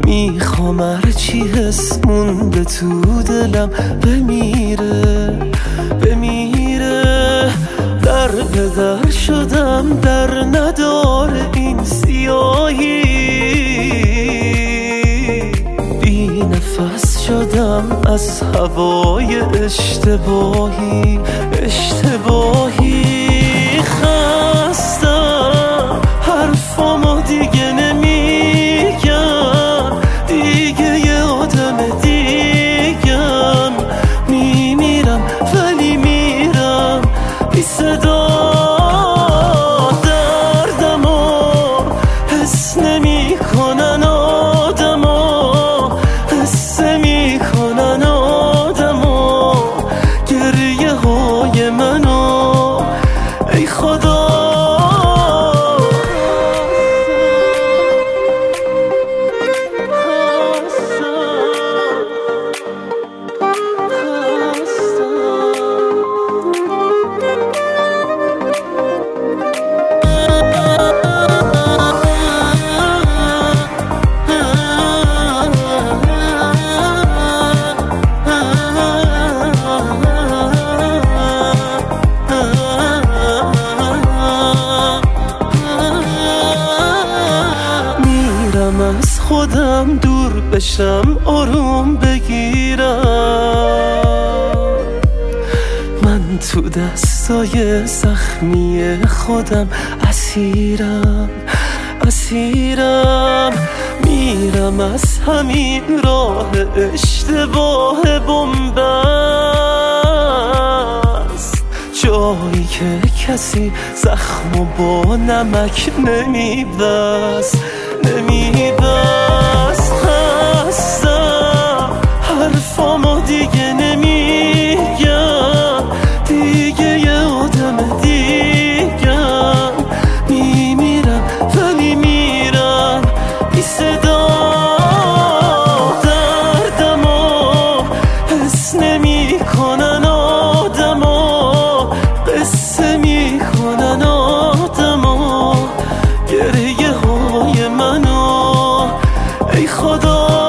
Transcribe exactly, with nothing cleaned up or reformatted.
میخوام هرچی حس مونده تو دلم بمیره بمیره. در به در شدم در نداره این سیاهی، بی نفس شدم از هوای اشتباهی اشتباهی. خستم حرفامو دیگه نمیگم، دیگه یه آدم دیگم. میمیرم ولی میرم بی صدا، دردمو حس نمی کنن آدما، قصه می کنن آدما گریه های منو. ای خدا از خودم دور بشم آروم بگیرم، من تو دستای زخمی خودم اسیرم اسیرم. میرم از همین راه اشتباه بنبست، جایی که کسی زخمو با نمک نمیبست نمیبست. خستم حرفامو دیگه نمیگم، دیگه یه آدم دیگم. میمیرم ولی میرم بی صدا، دردمو حس نمی کنن آدما، قصه می کنن آدما گریه های منو. ای خدا